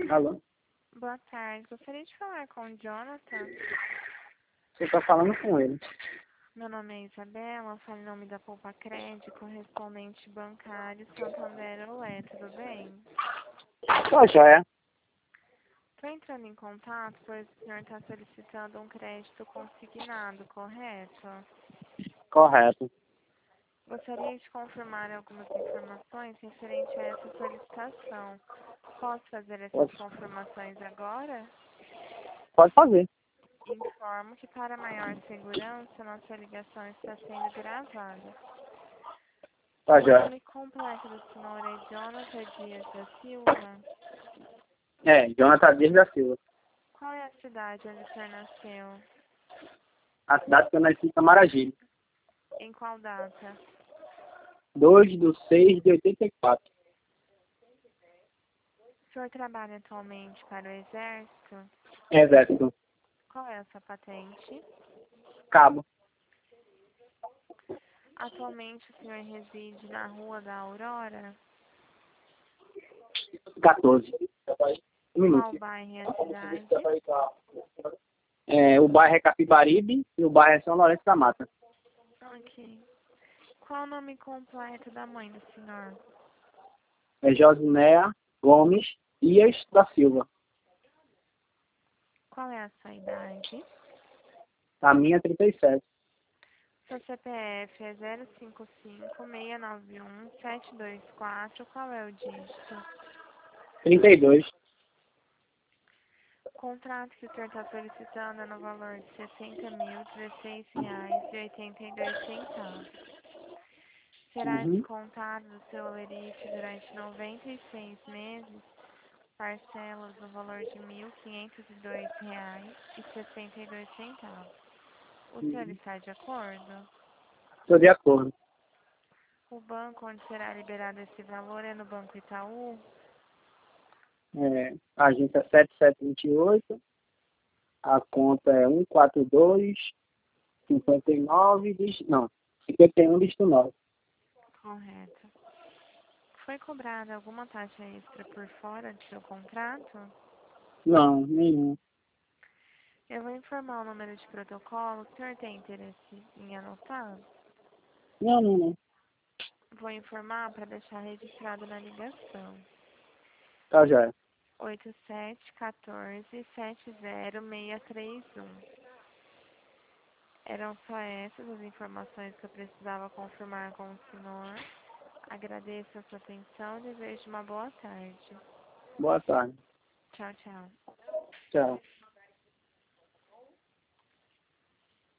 Alô? Boa tarde. Gostaria de falar com o Jonathan. Você está falando com ele. Meu nome é Isabela, falo em nome da Poupa Crédito, correspondente bancário Santander Olé, tudo bem? Tá joia. Estou entrando em contato, pois o senhor está solicitando um crédito consignado, correto? Correto. Gostaria de confirmar algumas informações referente a essa solicitação. Posso fazer essas Pode, confirmações agora? pode fazer. Informo que para maior segurança, nossa ligação está sendo gravada. Tá O joia. nome completo do senhor é Jonathan Dias da Silva. Jonathan Dias da Silva. Qual é a cidade onde o senhor nasceu? A cidade que eu nasci em Camaragibe. Em qual data? 2/6/84. O senhor trabalha atualmente para o Exército? Exército. Qual é a sua patente? Cabo. Atualmente o senhor reside na Rua da Aurora? 14. Um Qual minuto. bairro é a cidade? O bairro é Capibaribe e o bairro é São Lourenço da Mata. Ok. Qual o nome completo da mãe do senhor? É Josinéia Gomes Dias da Silva. Qual é a sua idade? A minha é 37. Seu CPF é 055-691-724. Qual é o dígito? 32. O contrato que o senhor está solicitando é no valor de R$ 60.016,82. Será Uhum. descontado do seu alerite durante 96 meses, parcelas no valor de R$ 1.502,62. O senhor está de acordo? Estou de acordo. O banco onde será liberado esse valor é no Banco Itaú? A agência é 7728. A conta é 142 59 não, 51 dígito 9. Correto. Foi cobrada alguma taxa extra por fora do seu contrato? Não, nenhum. Eu vou informar o número de protocolo. O senhor tem interesse em anotar? Não, não, não. Vou informar para deixar registrado na ligação. Tá joia. 8714-70631. Eram só essas as informações que eu precisava confirmar com o senhor. Agradeço a sua atenção e desejo uma boa tarde. Boa tarde. Tchau, tchau. Tchau.